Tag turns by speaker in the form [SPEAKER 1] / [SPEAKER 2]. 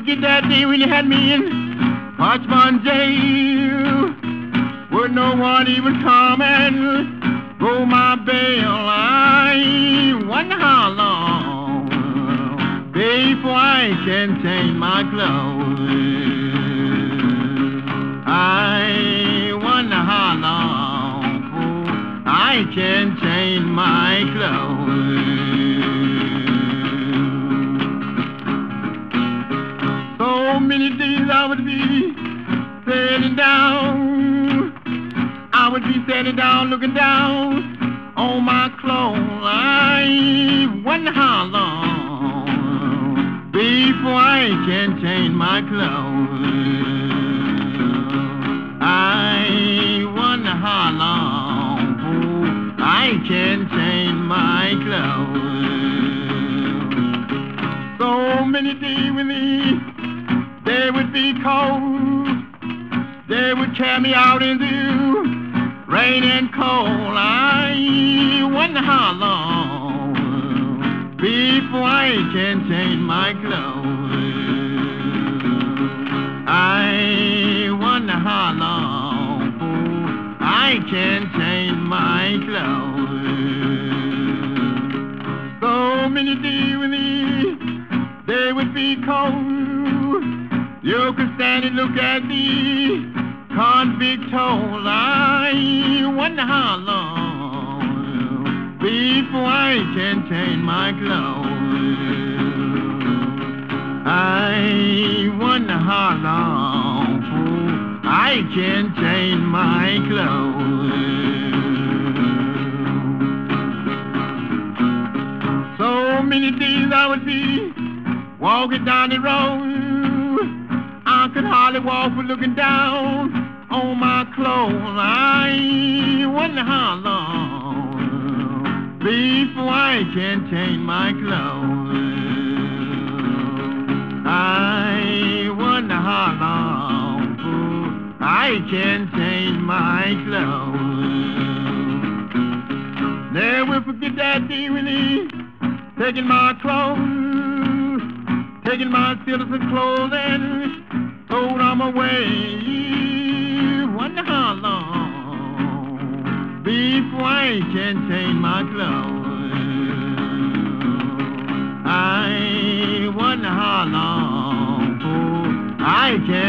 [SPEAKER 1] forget that day when you had me in Parchment jail, where no one even come and roll my bail. I wonder how long before I can change my clothes. I wonder how long before I can change my clothes. So many days I would be sitting down. I would be sitting down looking down on my clothes. I wonder how long before I can change my clothes. I wonder how long before I can change my clothes. So many days with me, they would be cold. They would carry me out into rain and cold. I wonder how long before I can change my clothes. I wonder how long before I can change my clothes. So many days with me, they would be cold. You could stand and look at me, convict toll. I wonder how long before I can change my clothes. I wonder how long before I can change my clothes. So many days I would be walking down the road. I could hardly walk for looking down on my clothes. I wonder how long before I can change my clothes. I wonder how long before I can change my clothes. Never forget that day when he taking my clothes, taking my citizen clothes and throwed them away. Wonder how long before I can change my clothes. I wonder how long before I can